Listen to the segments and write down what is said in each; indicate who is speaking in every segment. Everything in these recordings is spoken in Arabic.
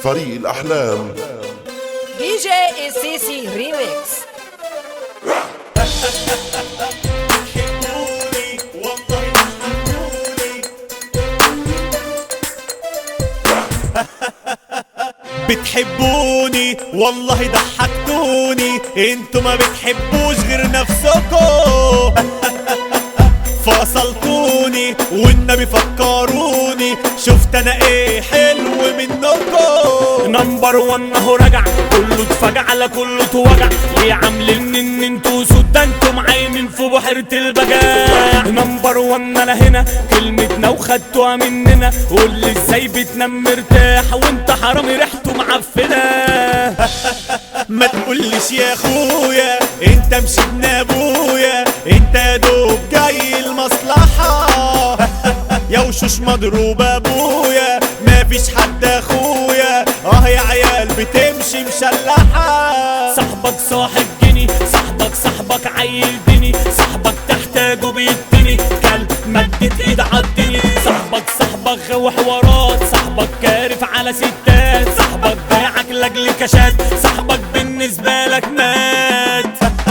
Speaker 1: فريق الأحلام
Speaker 2: دي جي السيسي ريميكس.
Speaker 3: بتحبوني والله ضحكتوني، انتوا ما بتحبوش غير نفسكوا. فصلتوني والنبي فكروني، شفت انا ايه حلو منكم.
Speaker 4: نمبر 1 اهو رجع، كله اتفجع على كله اتوجع. ليه عاملين ان انتوا سود؟ ده انتم عايمين في بحيرة البجاع. نمبر 1 انا هنا، كلمتنا وخدتوها مننا. قولي ازاي بتنام مرتاح وانت حرامي ريحته معفنة.
Speaker 3: ما تقوليش يا اخويا انت مش ابن ابويا، انت يا دوب جاي المصلحة. يا وشوش مضروب ابويا، مفيش حد اخويا. يا عيال بتمشي مشلحة.
Speaker 4: صاحبك صاحب جني، صاحبك عيل ديني. صاحبك تحتاجه بيديني، كلب مدت ايد عالدني. صاحبك غوي حوارات، صاحبك كارف على ستات. صاحبك باعك لاجل كاشات، صاحبك بالنسبة لك مات.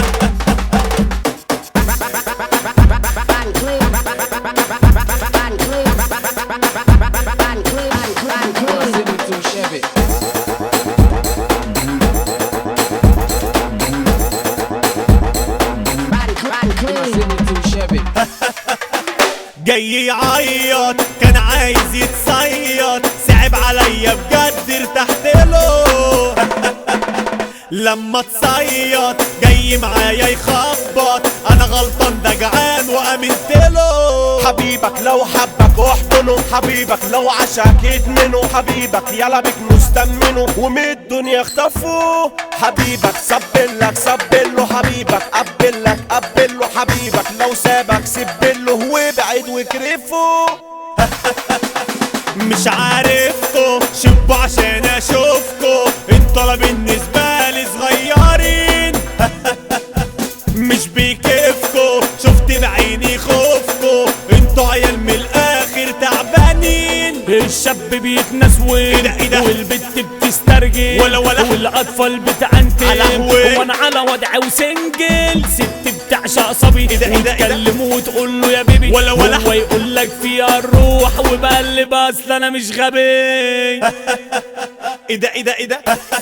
Speaker 3: جاي يعيط كان عايز يتصيط، صعب عليا بجد ارتحت له. لما تصيط جاي معايا يخبط، انا غلطان ده جعان وامنت له.
Speaker 5: حبيبك لو حبك احضنه، حبيبك لو عشاك يدمنه. حبيبك يلا بك مستمنه ومن الدنيا اختفوا. حبيبك سبلك سبله، حبيبك قبلك قبله. حبيبك لو سابك سبله وابعد وكرفه.
Speaker 3: مش عارفكو شبوا عشان اشوفكو، انتوا بالنسبة لي صغيرين. مش بيكفكو شفت بعيني خوفكو، انتوا عيال من الاخر تعبانين.
Speaker 4: الشاب بيتنسوي
Speaker 3: إيه ده؟
Speaker 4: والبت بتسترجل
Speaker 3: ولا
Speaker 4: والاطفال بتعنتم.
Speaker 3: على
Speaker 4: وانا على وضعي وسنجل، ست بتعشق صبي.
Speaker 3: إيه ده؟
Speaker 4: وتكلمه وتقول له يا بيبي،
Speaker 3: ولا
Speaker 4: هو يقول لك فيها الروح وبقلب اصل انا مش غبي.
Speaker 3: ايه ده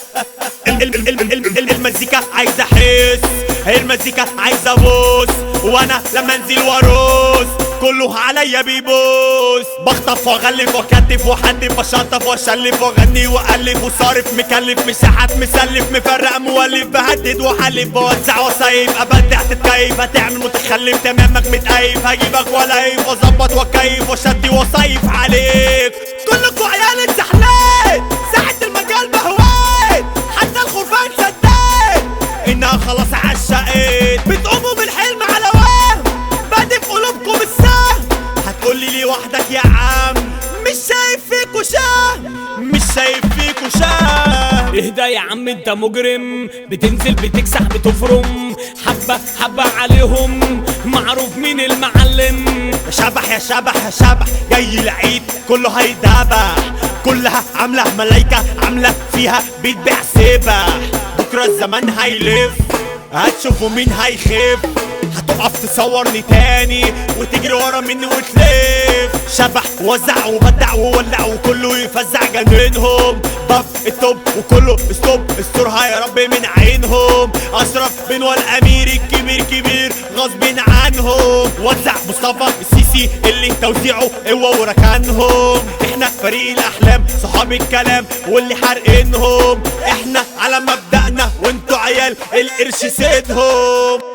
Speaker 3: المزيكا عايزة احس، المزيكا عايزة ابوس. وانا لما انزل وارقص كله عليا بيبوس. بخطف واغلف واكتف واحدف واشطف واشلف واغني والف وصارف مكلف مساحات مسلف مفرق مولف بهدد وحلف بوزع وصيف ابدع تتكيف هتعمل متخلف تمامك متقيف هجيبك ولا هيف واظبط واكيف واشدي وصيف عليك. كلكوا عيال اتزحلقت ساحة المجال بهوات، حتى الخرفان صدقت انها خلاص عشقت. بتقوموا بالحلم على وهم بادئ في قلوبكم السهم. هتقولي ليه وحدك يا عم، مش شايف فيكوا شهم، مش شايف فيكوا شهم.
Speaker 4: اهدى يا عم انت مجرم، بتنزل بتكسح بتفرم. حبة عليهم معروف مين المعلم.
Speaker 3: شبح يا شبح يا شبح جاي العيد كله هيدبح. كلها عاملة ملايكة عاملة فيها بتبيع سبح. بكرة الزمان هيلف هتشوفوا مين هيخف. هتقف تصورني تاني وتجري ورا مني وتلف. شبح وزع وبدع وولع وكله يفزع جنينهم. ضف التوب وكله ستوب استرها يا رب من عينهم. اشرف بن والامير الكبير كبير غصب عنهم. وزع مصطفى السيسي اللي توزيعه قوة وركانهم. احنا فريق الاحلام صحاب الكلام واللي حارقينهم. احنا على مبدأنا وانتوا عيال القرش سيدهم.